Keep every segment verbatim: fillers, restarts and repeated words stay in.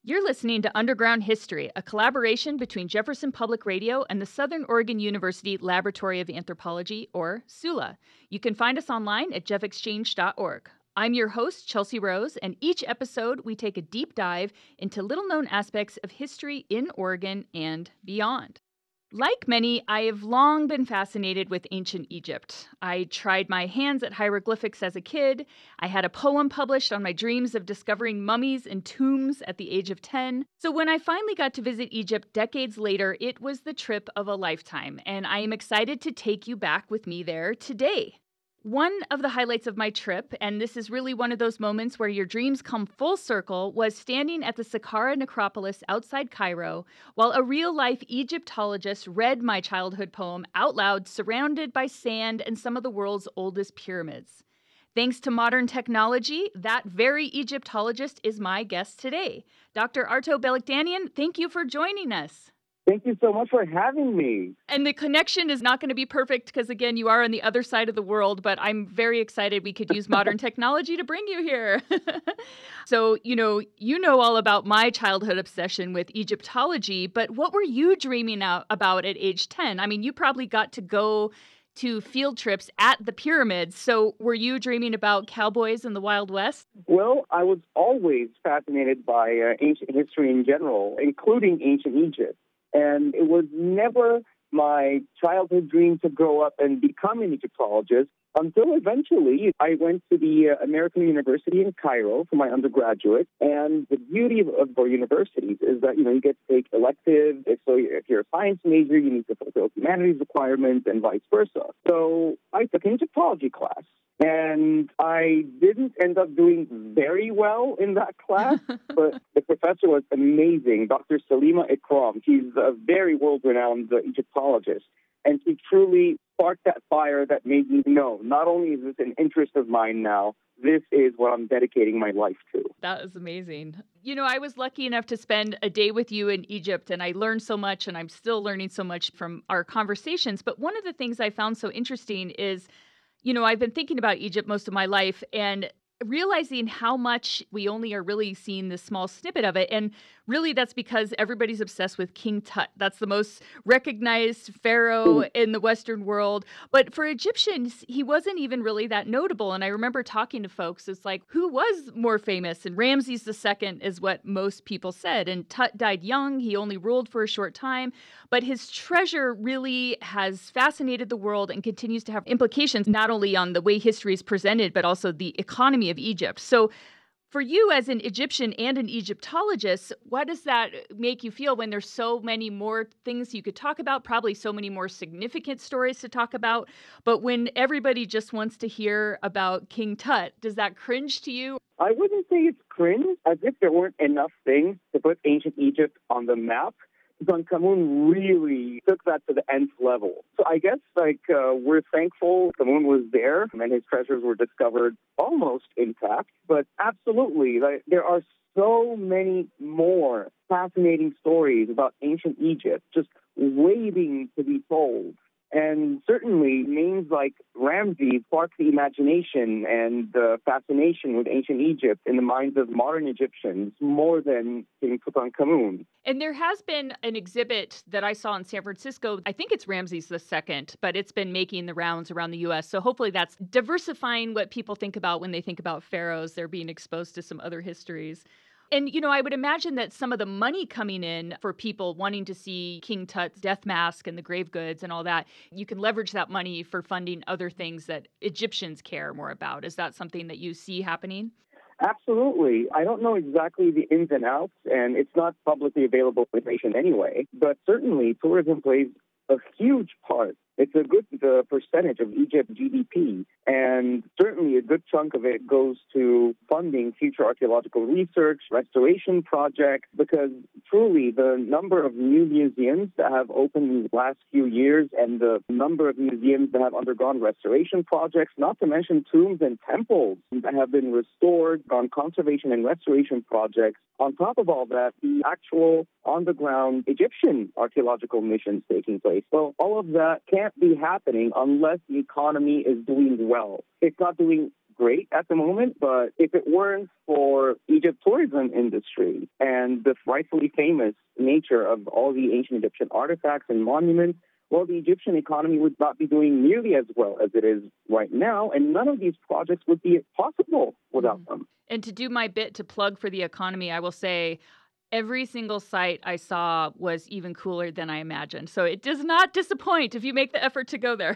You're listening to Underground History, a collaboration between Jefferson Public Radio and the Southern Oregon University Laboratory of Anthropology, or SULA. You can find us online at jeff exchange dot org. I'm your host, Chelsea Rose, and each episode we take a deep dive into little-known aspects of history in Oregon and beyond. Like many, I have long been fascinated with ancient Egypt. I tried my hands at hieroglyphics as a kid. I had a poem published on my dreams of discovering mummies and tombs at the age of ten. So when I finally got to visit Egypt decades later, it was the trip of a lifetime, and I am excited to take you back with me there today. One of the highlights of my trip, and this is really one of those moments where your dreams come full circle, was standing at the Saqqara necropolis outside Cairo while a real-life Egyptologist read my childhood poem out loud, surrounded by sand and some of the world's oldest pyramids. Thanks to modern technology, that very Egyptologist is my guest today. Doctor Arto Belekdanian, thank you for joining us. Thank you so much for having me. And the connection is not going to be perfect because, again, you are on the other side of the world, but I'm very excited we could use modern technology to bring you here. So, you know, you know all about my childhood obsession with Egyptology, but what were you dreaming out about at age ten? I mean, you probably got to go to field trips at the pyramids. So were you dreaming about cowboys in the Wild West? Well, I was always fascinated by uh, ancient history in general, including ancient Egypt. And it was never my childhood dream to grow up and become an Egyptologist until eventually I went to the uh, American University in Cairo for my undergraduate. And the beauty of, of our universities is that, you know, you get to take electives. If, so if you're a science major, you need to fulfill humanities requirements and vice versa. So I took an Egyptology class. And I didn't end up doing very well in that class, but the professor was amazing, Doctor Salima Ikram. She's a very world-renowned uh, Egyptologist, and she truly sparked that fire that made me know, not only is this an interest of mine now, this is what I'm dedicating my life to. That is amazing. You know, I was lucky enough to spend a day with you in Egypt, and I learned so much, and I'm still learning so much from our conversations. But one of the things I found so interesting is, you know, I've been thinking about Egypt most of my life and realizing how much we only are really seeing this small snippet of it. And really that's because everybody's obsessed with King Tut. That's the most recognized pharaoh in the Western world. But for Egyptians, he wasn't even really that notable. And I remember talking to folks, it's like, who was more famous? And Ramses the Second is what most people said. And Tut died young. He only ruled for a short time. But his treasure really has fascinated the world and continues to have implications not only on the way history is presented, but also the economy of Egypt. So for you as an Egyptian and an Egyptologist, what does that make you feel when there's so many more things you could talk about, probably so many more significant stories to talk about, but when everybody just wants to hear about King Tut, does that cringe to you? I wouldn't say it's cringe, as if there weren't enough things to put ancient Egypt on the map. Tutankhamun really took that to the nth level. So I guess, like, uh, we're thankful Tutankhamun was there and his treasures were discovered almost intact. But absolutely, like, there are so many more fascinating stories about ancient Egypt just waiting to be told. And certainly names like Ramses spark the imagination and the fascination with ancient Egypt in the minds of modern Egyptians more than King Tutankhamun. And there has been an exhibit that I saw in San Francisco. I think it's Ramses the Second, but it's been making the rounds around the U S. So hopefully that's diversifying what people think about when they think about pharaohs. They're being exposed to some other histories. And, you know, I would imagine that some of the money coming in for people wanting to see King Tut's death mask and the grave goods and all that, you can leverage that money for funding other things that Egyptians care more about. Is that something that you see happening? Absolutely. I don't know exactly the ins and outs, and it's not publicly available information anyway, but certainly tourism plays a huge part. It's a good uh, percentage of Egypt's G D P, and certainly a good chunk of it goes to funding future archaeological research, restoration projects, because truly the number of new museums that have opened in the last few years and the number of museums that have undergone restoration projects, not to mention tombs and temples that have been restored on conservation and restoration projects. On top of all that, the actual on-the-ground Egyptian archaeological missions taking place. So all of that can't be happening unless the economy is doing well. It's not doing great at the moment, but if it weren't for Egypt's tourism industry and the rightfully famous nature of all the ancient Egyptian artifacts and monuments, well, the Egyptian economy would not be doing nearly as well as it is right now, and none of these projects would be possible without mm-hmm. them. And to do my bit to plug for the economy, I will say every single site I saw was even cooler than I imagined. So it does not disappoint if you make the effort to go there.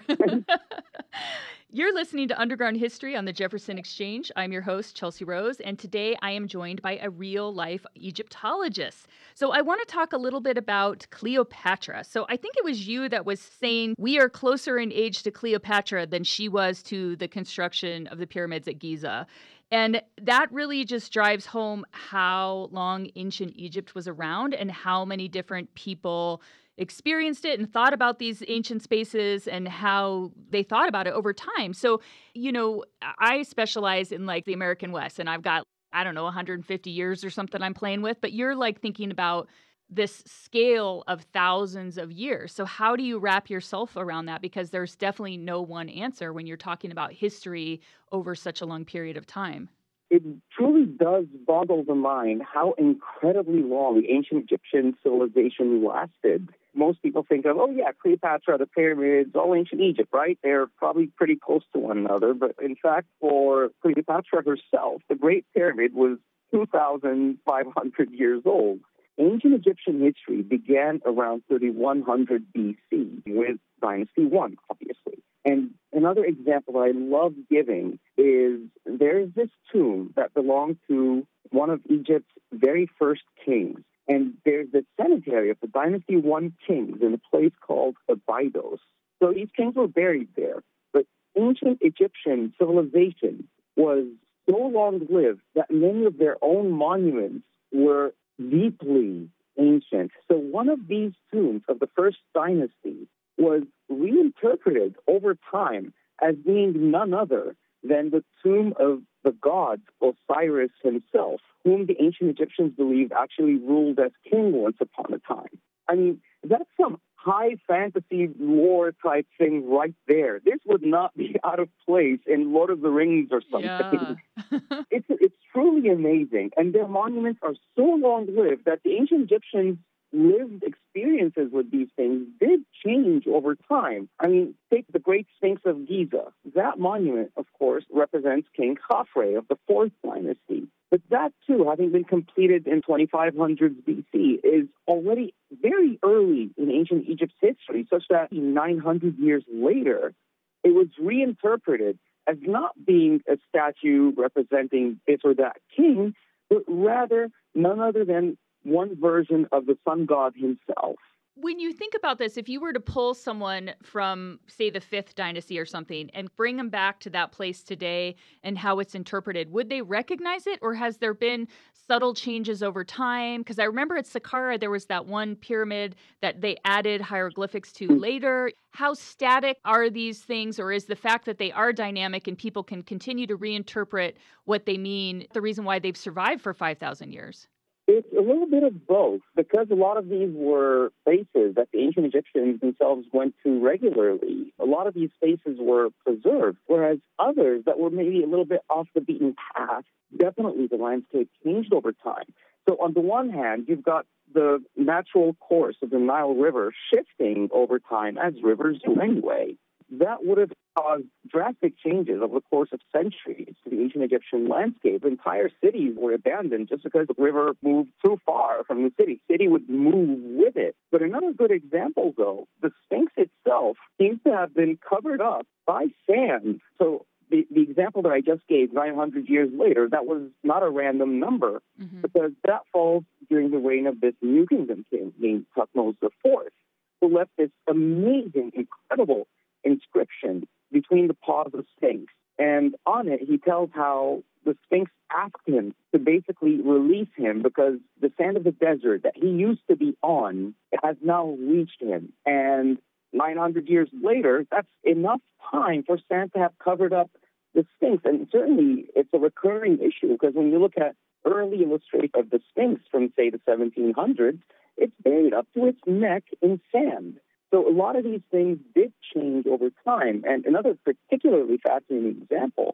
You're listening to Underground History on the Jefferson Exchange. I'm your host, Chelsea Rose, and today I am joined by a real-life Egyptologist. So I want to talk a little bit about Cleopatra. So I think it was you that was saying we are closer in age to Cleopatra than she was to the construction of the pyramids at Giza. And that really just drives home how long ancient Egypt was around and how many different people experienced it and thought about these ancient spaces and how they thought about it over time. So, you know, I specialize in like the American West, and I've got, I don't know, one hundred fifty years or something I'm playing with, but you're like thinking about this scale of thousands of years. So how do you wrap yourself around that? Because there's definitely no one answer when you're talking about history over such a long period of time. It truly does boggle the mind how incredibly long the ancient Egyptian civilization lasted. Most people think of, oh yeah, Cleopatra, the pyramids, all ancient Egypt, right? They're probably pretty close to one another. But in fact, for Cleopatra herself, the Great Pyramid was two thousand five hundred years old. Ancient Egyptian history began around thirty-one hundred B C with Dynasty one, obviously. And another example I love giving is there's this tomb that belonged to one of Egypt's very first kings. And there's the cemetery of the Dynasty one kings in a place called Abydos. So these kings were buried there. But ancient Egyptian civilization was so long-lived that many of their own monuments were deeply ancient. So one of these tombs of the first dynasty was reinterpreted over time as being none other than the tomb of the god Osiris himself, whom the ancient Egyptians believed actually ruled as king once upon a time. I mean, that's some high fantasy lore type thing right there. This would not be out of place in Lord of the Rings or something. Yeah. it's it's truly amazing. And their monuments are so long-lived that the ancient Egyptians' lived experiences with these things did change over time. I mean, take the Great Sphinx of Giza. That monument, of course, represents King Khafre of the fourth dynasty. But that, too, having been completed in twenty-five hundred B C, is already very early in ancient Egypt's history, such that nine hundred years later, it was reinterpreted as not being a statue representing this or that king, but rather none other than one version of the sun god himself. When you think about this, if you were to pull someone from, say, the fifth dynasty or something and bring them back to that place today and how it's interpreted, would they recognize it, or has there been subtle changes over time? Because I remember at Saqqara, there was that one pyramid that they added hieroglyphics to later. How static are these things, or is the fact that they are dynamic and people can continue to reinterpret what they mean the reason why they've survived for five thousand years? It's a little bit of both, because a lot of these were spaces that the ancient Egyptians themselves went to regularly. A lot of these spaces were preserved, whereas others that were maybe a little bit off the beaten path, definitely the landscape changed over time. So on the one hand, you've got the natural course of the Nile River shifting over time, as rivers do anyway. That would have caused drastic changes over the course of centuries to the ancient Egyptian landscape. Entire cities were abandoned just because the river moved too far from the city. City would move with it. But another good example, though, the Sphinx itself seems to have been covered up by sand. So the, the example that I just gave, nine hundred years later, that was not a random number, mm-hmm. because that falls during the reign of this new kingdom king named Thutmose the fourth, who left this amazing, incredible inscription between the paws of Sphinx. And on it, he tells how the Sphinx asked him to basically release him because the sand of the desert that he used to be on has now reached him. And nine hundred years later, that's enough time for sand to have covered up the Sphinx. And certainly it's a recurring issue, because when you look at early illustrations of the Sphinx from, say, the seventeen hundreds, it's buried up to its neck in sand. So a lot of these things did change over time. And another particularly fascinating example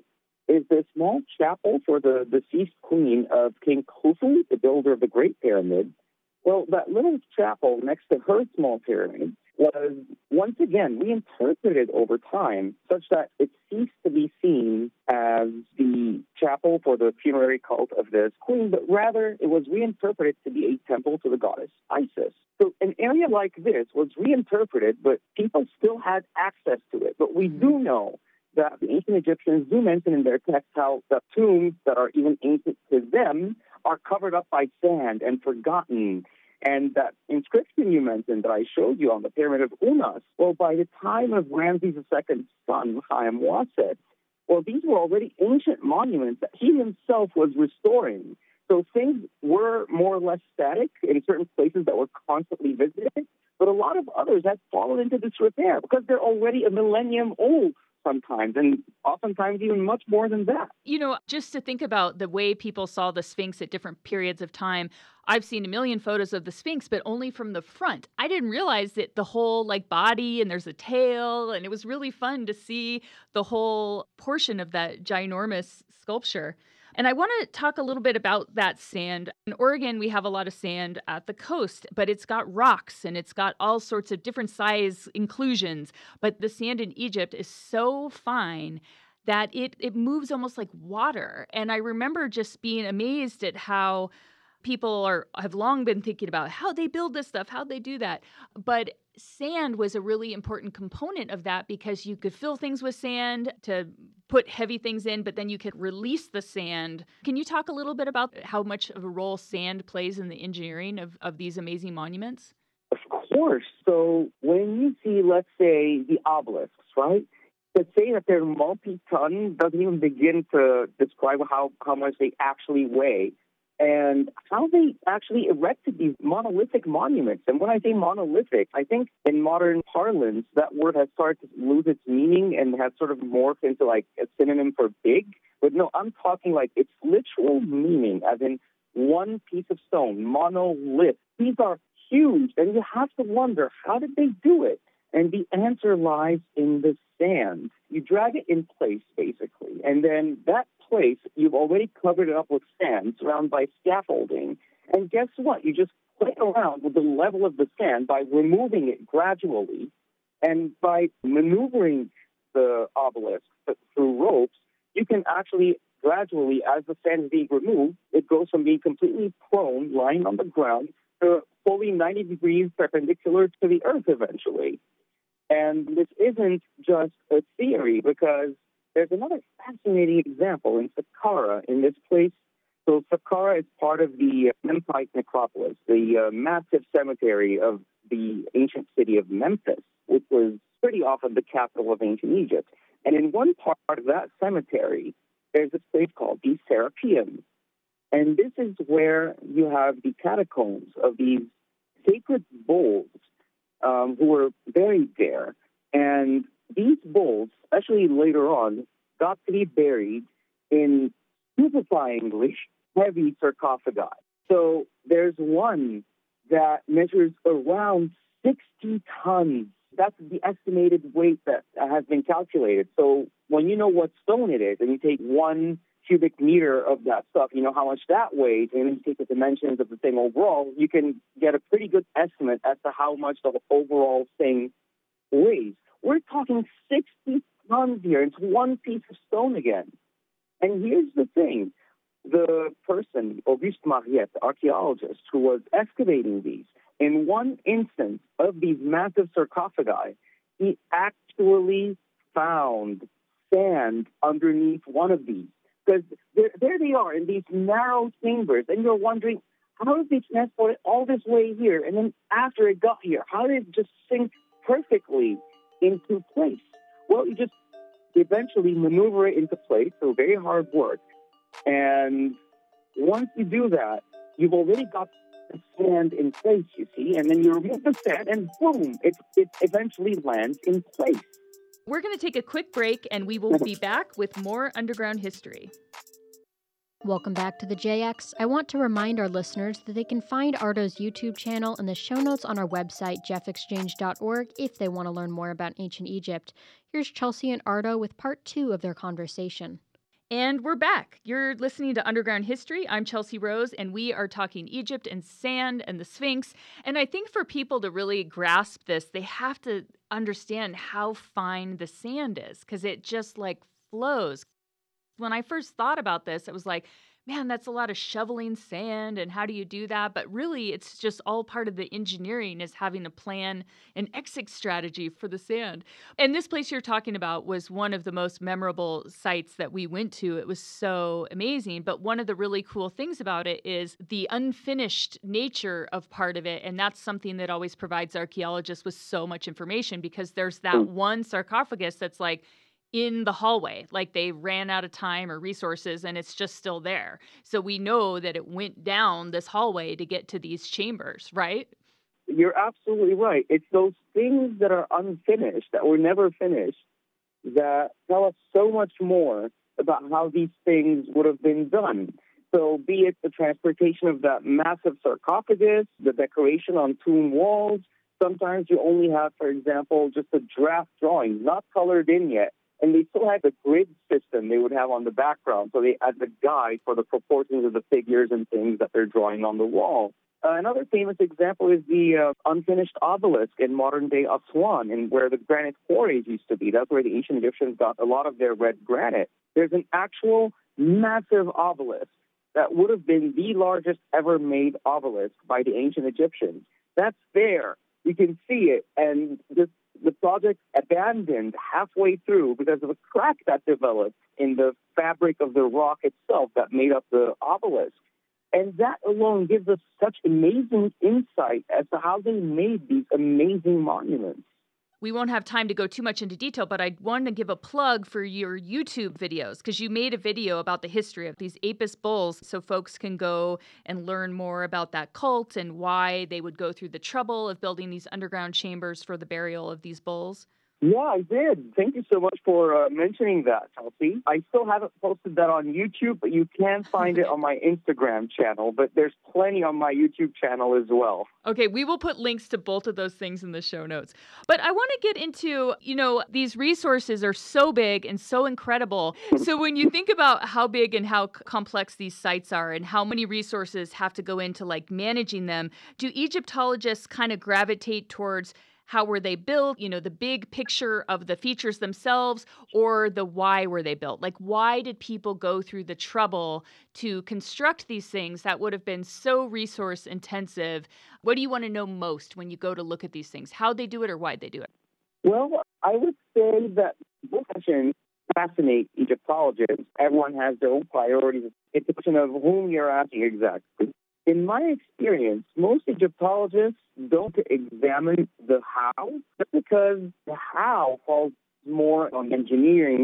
is the small chapel for the deceased queen of King Khufu, the builder of the Great Pyramid. Well, that little chapel next to her small pyramid was once again reinterpreted over time such that it ceased to be seen as the chapel for the funerary cult of this queen, but rather it was reinterpreted to be a temple to the goddess Isis. So an area like this was reinterpreted, but people still had access to it. But we do know that the ancient Egyptians do mention in their text how the tombs that are even ancient to them are covered up by sand and forgotten. And that inscription you mentioned that I showed you on the Pyramid of Unas, well, by the time of Ramses the Second's son, Chaim Wasset, well, these were already ancient monuments that he himself was restoring. So things were more or less static in certain places that were constantly visited, but a lot of others had fallen into disrepair because they're already a millennium old sometimes, and oftentimes even much more than that. You know, just to think about the way people saw the Sphinx at different periods of time, I've seen a million photos of the Sphinx, but only from the front. I didn't realize that the whole like body and there's a tail, and it was really fun to see the whole portion of that ginormous sculpture. And I want to talk a little bit about that sand. In Oregon, we have a lot of sand at the coast, but it's got rocks and it's got all sorts of different size inclusions. But the sand in Egypt is so fine that it, it moves almost like water. And I remember just being amazed at how people are have long been thinking about how they build this stuff, how they do that. But sand was a really important component of that because you could fill things with sand to put heavy things in, but then you could release the sand. Can you talk a little bit about how much of a role sand plays in the engineering of, of these amazing monuments? Of course. So when you see, let's say, the obelisks, right? To say that they're multi-ton doesn't even begin to describe how, how much they actually weigh and how they actually erected these monolithic monuments. And when I say monolithic, I think in modern parlance, that word has started to lose its meaning and has sort of morphed into like a synonym for big. But no, I'm talking like its literal meaning, as in one piece of stone, monolith. These are huge, and you have to wonder, how did they do it? And the answer lies in the sand. You drag it in place, basically, and then that place, you've already covered it up with sand, surrounded by scaffolding. And guess what? You just play around with the level of the sand by removing it gradually, and by maneuvering the obelisk through ropes, you can actually gradually, as the sand is being removed, it goes from being completely prone, lying on the ground, to fully ninety degrees perpendicular to the earth eventually. And this isn't just a theory, because there's another fascinating example in Saqqara, in this place. So Saqqara is part of the Memphite necropolis, the uh, massive cemetery of the ancient city of Memphis, which was pretty often the capital of ancient Egypt. And in one part of that cemetery, there's this place called the Serapeum. And this is where you have the catacombs of these sacred bulls um, who were buried there. And these bulls, especially later on, got to be buried in stupefyingly heavy sarcophagi. So there's one that measures around sixty tons. That's the estimated weight that has been calculated. So when you know what stone it is, and you take one cubic meter of that stuff, you know how much that weighs, and then you take the dimensions of the thing overall, you can get a pretty good estimate as to how much the overall thing weighs. We're talking sixty tons here. It's one piece of stone again. And here's the thing. The person, Auguste Mariette, the archaeologist who was excavating these, in one instance of these massive sarcophagi, he actually found sand underneath one of these. Because there, there they are in these narrow chambers, and you're wondering, how did they transport it all this way here? And then after it got here, how did it just sink perfectly into place? Well, you just eventually maneuver it into place, so very hard work. And once you do that, you've already got the sand in place, you see, and then you remove the sand, and boom, it, it eventually lands in place. We're going to take a quick break, and we will be back with more underground history. Welcome back to the J X. I want to remind our listeners that they can find Ardo's YouTube channel in the show notes on our website, jeff exchange dot org, if they want to learn more about ancient Egypt. Here's Chelsea and Ardo with part two of their conversation. And we're back. You're listening to Underground History. I'm Chelsea Rose, and we are talking Egypt and sand and the Sphinx. And I think for people to really grasp this, they have to understand how fine the sand is, because it just like flows. When I first thought about this, it was like, man, that's a lot of shoveling sand, and how do you do that? But really, it's just all part of the engineering, is having a plan and exit strategy for the sand. And this place you're talking about was one of the most memorable sites that we went to. It was so amazing. But one of the really cool things about it is the unfinished nature of part of it. And that's something that always provides archaeologists with so much information, because there's that one sarcophagus that's like in the hallway, like they ran out of time or resources and it's just still there. So we know that it went down this hallway to get to these chambers, right? You're absolutely right. It's those things that are unfinished, that were never finished, that tell us so much more about how these things would have been done. So be it the transportation of that massive sarcophagus, the decoration on tomb walls. Sometimes you only have, for example, just a draft drawing, not colored in yet. And they still had the grid system they would have on the background. So they had the guide for the proportions of the figures and things that they're drawing on the wall. Uh, another famous example is the uh, unfinished obelisk in modern-day Aswan, and where the granite quarries used to be. That's where the ancient Egyptians got a lot of their red granite. There's an actual massive obelisk that would have been the largest ever made obelisk by the ancient Egyptians. That's there. You can see it, and this the project abandoned halfway through because of a crack that developed in the fabric of the rock itself that made up the obelisk. And that alone gives us such amazing insight as to how they made these amazing monuments. We won't have time to go too much into detail, but I want to give a plug for your YouTube videos, because you made a video about the history of these Apis bulls, so folks can go and learn more about that cult and why they would go through the trouble of building these underground chambers for the burial of these bulls. Yeah, I did. Thank you so much for uh, mentioning that, Chelsea. I still haven't posted that on YouTube, but you can find it on my Instagram channel. But there's plenty on my YouTube channel as well. Okay, we will put links to both of those things in the show notes. But I want to get into, you know, these resources are so big and so incredible. So when you think about how big and how c- complex these sites are and how many resources have to go into like managing them, do Egyptologists kind of gravitate towards how were they built, you know, the big picture of the features themselves, or the why were they built? Like, why did people go through the trouble to construct these things that would have been so resource intensive? What do you want to know most when you go to look at these things? How'd they do it or why'd they do it? Well, I would say that both questions fascinate Egyptologists. Everyone has their own priorities. It's a question of whom you're asking exactly. In my experience, most Egyptologists don't examine the how, just because the how falls more on engineering,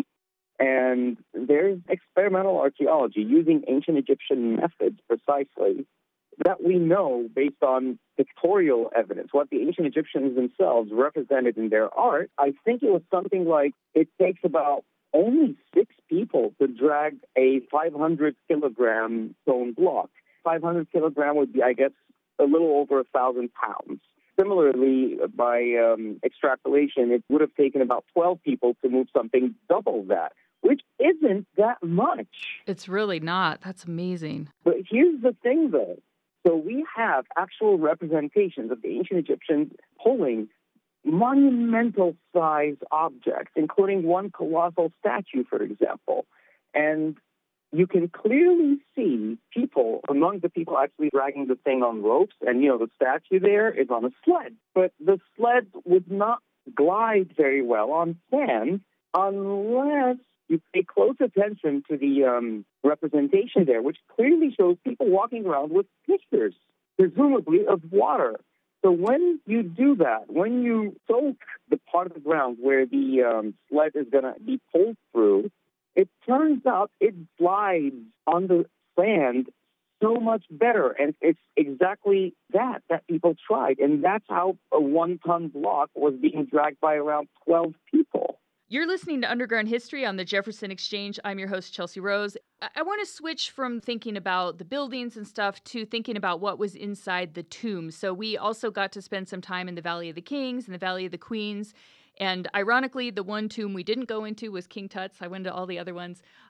and there's experimental archaeology using ancient Egyptian methods precisely that we know based on pictorial evidence, what the ancient Egyptians themselves represented in their art. I think it was something like it takes about only six people to drag a five hundred kilogram stone block. five hundred kilogram would be, I guess, a little over a thousand pounds. Similarly, by um, extrapolation, it would have taken about twelve people to move something double that, which isn't that much. It's really not. That's amazing. But here's the thing, though. So we have actual representations of the ancient Egyptians pulling monumental-sized objects, including one colossal statue, for example. And you can clearly see people, among the people actually dragging the thing on ropes, and, you know, the statue there is on a sled. But the sled would not glide very well on sand unless you pay close attention to the um, representation there, which clearly shows people walking around with pitchers, presumably of water. So when you do that, when you soak the part of the ground where the um, sled is going to be pulled through, it turns out it glides on the sand so much better. And it's exactly that that people tried. And that's how a one-ton block was being dragged by around twelve people. You're listening to Underground History on the Jefferson Exchange. I'm your host, Chelsea Rose. I, I want to switch from thinking about the buildings and stuff to thinking about what was inside the tombs. So we also got to spend some time in the Valley of the Kings and the Valley of the Queens. And ironically, the one tomb we didn't go into was King Tut's. I went to all the other ones.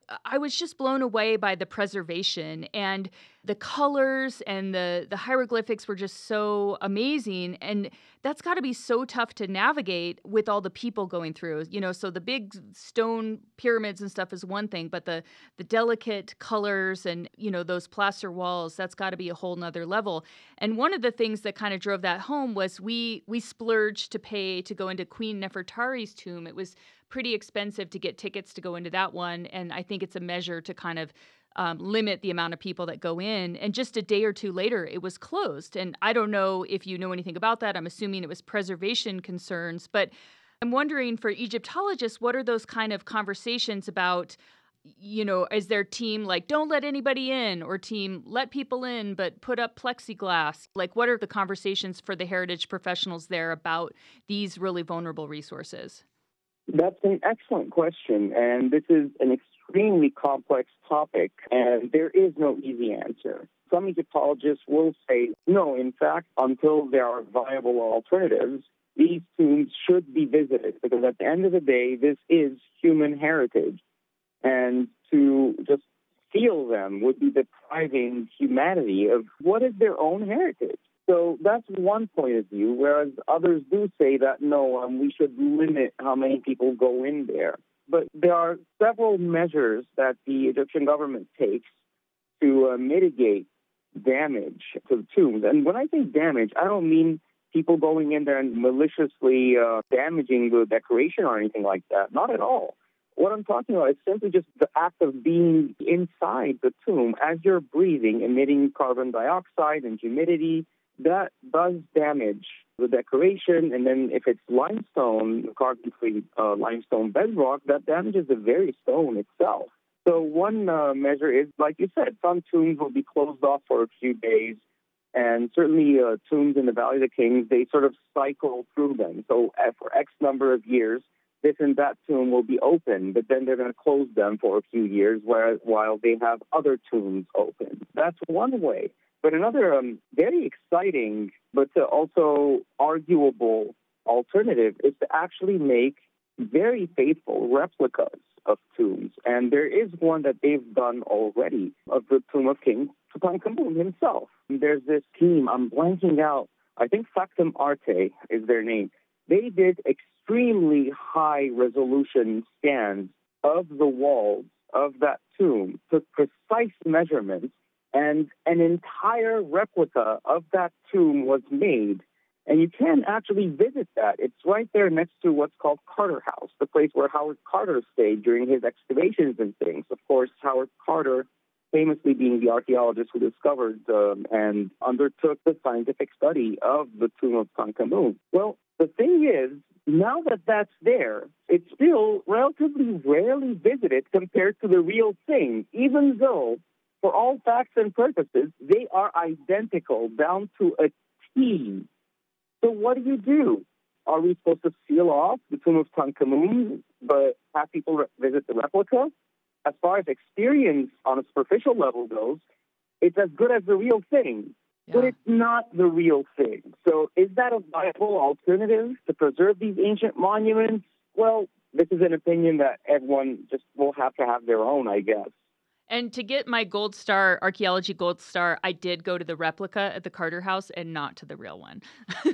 I was just blown away by the preservation and the colors, and the, the hieroglyphics were just so amazing. And that's got to be so tough to navigate with all the people going through, you know, so the big stone pyramids and stuff is one thing, but the, the delicate colors and, you know, those plaster walls, that's got to be a whole nother level. And one of the things that kind of drove that home was we, we splurged to pay to go into Queen Nefertari's tomb. It was pretty expensive to get tickets to go into that one. And I think it's a measure to kind of um, limit the amount of people that go in. And just a day or two later, it was closed. And I don't know if you know anything about that. I'm assuming it was preservation concerns. But I'm wondering, for Egyptologists, what are those kind of conversations about? You know, is their team like, don't let anybody in, or team, let people in, but put up plexiglass? Like, what are the conversations for the heritage professionals there about these really vulnerable resources? That's an excellent question, and this is an extremely complex topic, and there is no easy answer. Some Egyptologists will say, no, in fact, until there are viable alternatives, these tombs should be visited, because at the end of the day, this is human heritage, and to just steal them would be depriving humanity of what is their own heritage. So that's one point of view, whereas others do say that, no, um, we should limit how many people go in there. But there are several measures that the Egyptian government takes to uh, mitigate damage to the tombs. And when I say damage, I don't mean people going in there and maliciously uh, damaging the decoration or anything like that. Not at all. What I'm talking about is simply just the act of being inside the tomb as you're breathing, emitting carbon dioxide and humidity. That does damage the decoration, and then if it's limestone, carbon-free uh, limestone bedrock, that damages the very stone itself. So one uh, measure is, like you said, some tombs will be closed off for a few days, and certainly uh, tombs in the Valley of the Kings, they sort of cycle through them. So uh, for X number of years, this and that tomb will be open, but then they're going to close them for a few years, whereas, while they have other tombs open. That's one way. But another um, very exciting, but uh, also arguable alternative is to actually make very faithful replicas of tombs. And there is one that they've done already of the tomb of King Tutankhamun himself. There's this team, I'm blanking out, I think Factum Arte is their name. They did extremely high resolution scans of the walls of that tomb, took precise measurements, and an entire replica of that tomb was made. And you can actually visit that. It's right there next to what's called Carter House, the place where Howard Carter stayed during his excavations and things. Of course, Howard Carter famously being the archaeologist who discovered um, and undertook the scientific study of the tomb of Tutankhamun. Well, the thing is, now that that's there, it's still relatively rarely visited compared to the real thing, even though, for all facts and purposes, they are identical down to a T. So what do you do? Are we supposed to seal off the tomb of Tutankhamun but have people re- visit the replica? As far as experience on a superficial level goes, it's as good as the real thing. Yeah. But it's not the real thing. So is that a viable alternative to preserve these ancient monuments? Well, this is an opinion that everyone just will have to have their own, I guess. And to get my gold star, archaeology gold star, I did go to the replica at the Carter House and not to the real one.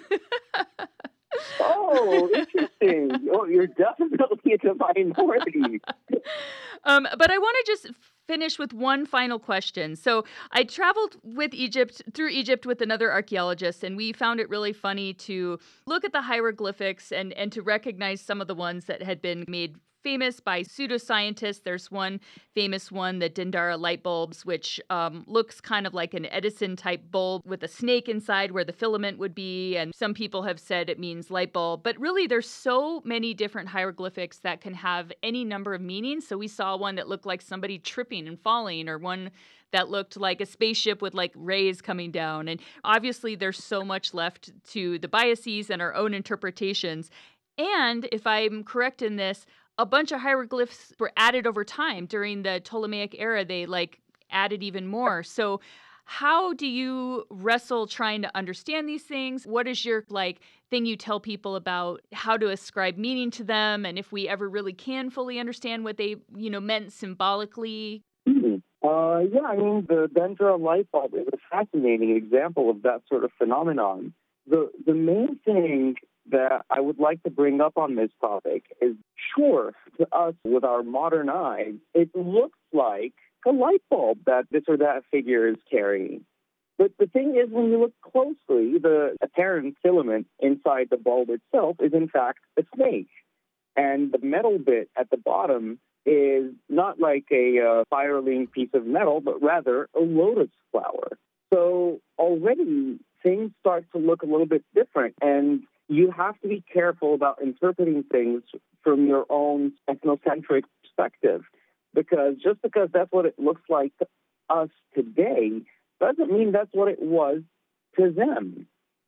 Oh, interesting. Oh, you're definitely a minority. um, but I want to just finish with one final question. So I traveled with Egypt, through Egypt with another archaeologist, and we found it really funny to look at the hieroglyphics and, and to recognize some of the ones that had been made famous by pseudoscientists. There's one famous one, the Dendara light bulbs, which um, looks kind of like an Edison-type bulb with a snake inside where the filament would be. And some people have said it means light bulb. But really, there's so many different hieroglyphics that can have any number of meanings. So we saw one that looked like somebody tripping and falling, or one that looked like a spaceship with like rays coming down. And obviously, there's so much left to the biases and our own interpretations. And if I'm correct in this, a bunch of hieroglyphs were added over time during the Ptolemaic era. They like added even more. So How do you wrestle trying to understand these things? What is your like thing you tell people about how to ascribe meaning to them, and if we ever really can fully understand what they, you know, meant symbolically? Hmm. Uh, yeah, I mean, the Dendra light bulb is a fascinating example of that sort of phenomenon. The the main thing that I would like to bring up on this topic is, sure, to us with our modern eyes, it looks like a light bulb that this or that figure is carrying. But the thing is, when you look closely, the apparent filament inside the bulb itself is in fact a snake. And the metal bit at the bottom is not like a uh, spiraling piece of metal, but rather a lotus flower. So already things start to look a little bit different, and you have to be careful about interpreting things from your own ethnocentric perspective, because just because that's what it looks like to us today doesn't mean that's what it was to them.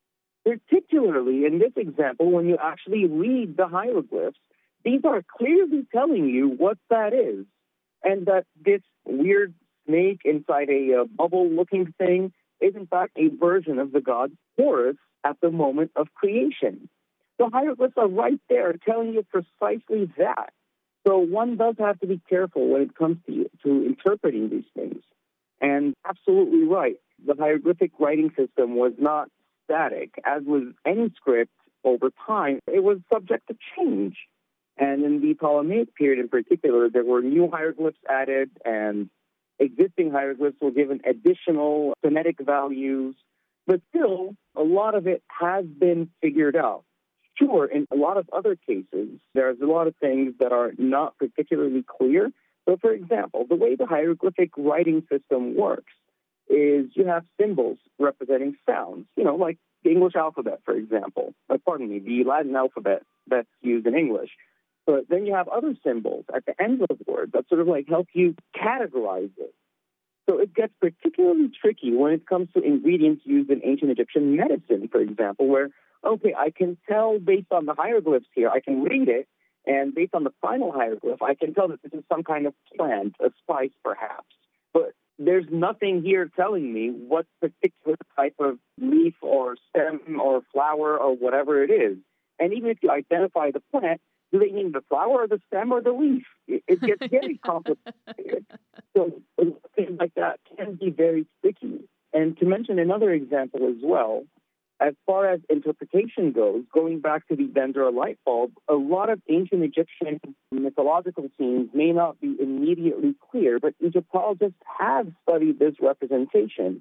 Particularly in this example, when you actually read the hieroglyphs, these are clearly telling you what that is, and that this weird snake inside a uh, bubble-looking thing is in fact a version of the god Horus at the moment of creation. The hieroglyphs are right there telling you precisely that. So one does have to be careful when it comes to, to interpreting these things. And absolutely right, the hieroglyphic writing system was not static. As with any script over time, it was subject to change. And in the Ptolemaic period in particular, there were new hieroglyphs added, and existing hieroglyphs were given additional phonetic values. But still, a lot of it has been figured out. Sure, in a lot of other cases, there's a lot of things that are not particularly clear. So, for example, the way the hieroglyphic writing system works is you have symbols representing sounds, you know, like the English alphabet, for example. Uh, pardon me, the Latin alphabet that's used in English. But then you have other symbols at the end of the word that sort of like help you categorize it. So it gets particularly tricky when it comes to ingredients used in ancient Egyptian medicine, for example, where, okay, I can tell based on the hieroglyphs here, I can read it, and based on the final hieroglyph, I can tell that this is some kind of plant, a spice perhaps. But there's nothing here telling me what particular type of leaf or stem or flower or whatever it is. And even if you identify the plant, do they mean the flower or the stem or the leaf? It, it gets very complicated. So things like that can be very sticky. And to mention another example as well, as far as interpretation goes, going back to the Dendra light bulb, a lot of ancient Egyptian mythological scenes may not be immediately clear, but Egyptologists have studied this representation.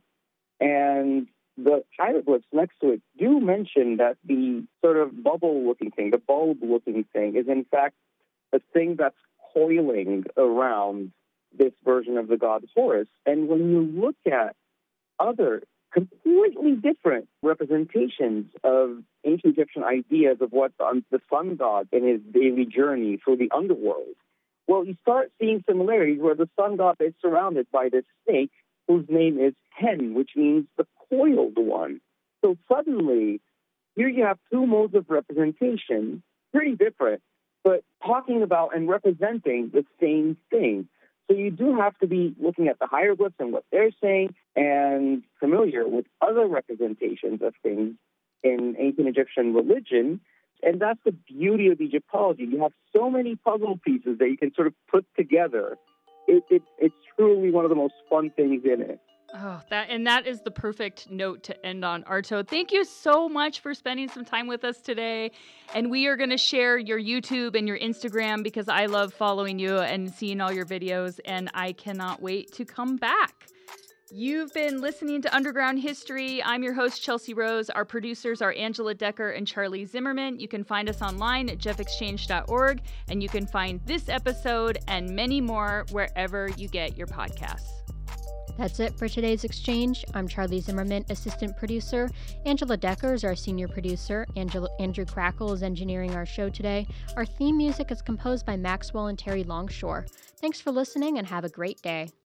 And the hieroglyphs next to it do mention that the sort of bubble-looking thing, the bulb-looking thing, is in fact a thing that's coiling around this version of the god Horus. And when you look at other completely different representations of ancient Egyptian ideas of what the, the sun god in his daily journey through the underworld, well, you start seeing similarities where the sun god is surrounded by this snake whose name is Hen, which means the coiled one. So suddenly, here you have two modes of representation, pretty different, but talking about and representing the same thing. So you do have to be looking at the hieroglyphs and what they're saying and familiar with other representations of things in ancient Egyptian religion. And that's the beauty of Egyptology. You have so many puzzle pieces that you can sort of put together. It, it, it's truly one of the most fun things in it. Oh, that and that is the perfect note to end on, Arto. Thank you so much for spending some time with us today. And we are going to share your YouTube and your Instagram because I love following you and seeing all your videos, and I cannot wait to come back. You've been listening to Underground History. I'm your host, Chelsea Rose. Our producers are Angela Decker and Charlie Zimmerman. You can find us online at jeff exchange dot org, and you can find this episode and many more wherever you get your podcasts. That's it for today's exchange. I'm Charlie Zimmerman, assistant producer. Angela Decker is our senior producer. Angela, Andrew Crackle is engineering our show today. Our theme music is composed by Maxwell and Terry Longshore. Thanks for listening and have a great day.